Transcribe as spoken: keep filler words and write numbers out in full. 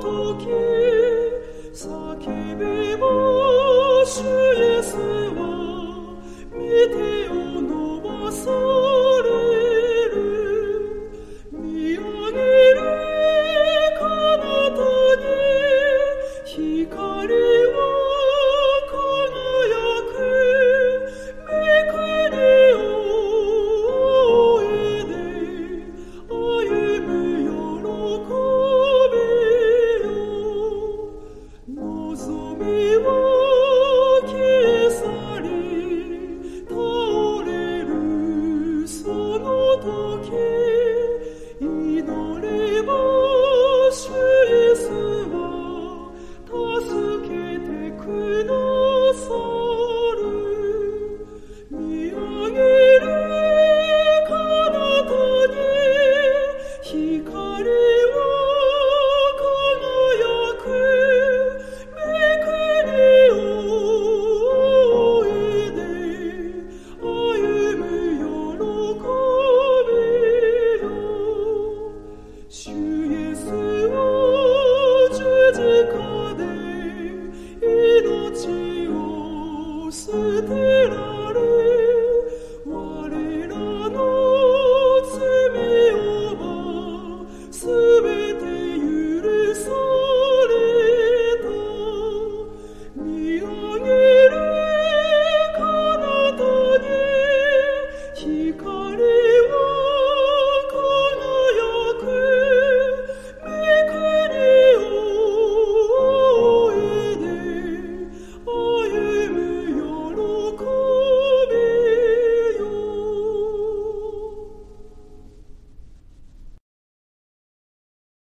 時叫べば主イエスは御手を伸ばされる。見上げる彼方に光は輝く。御国を終えで歩む喜びよ。望みは消え去り倒れるその時、祈れ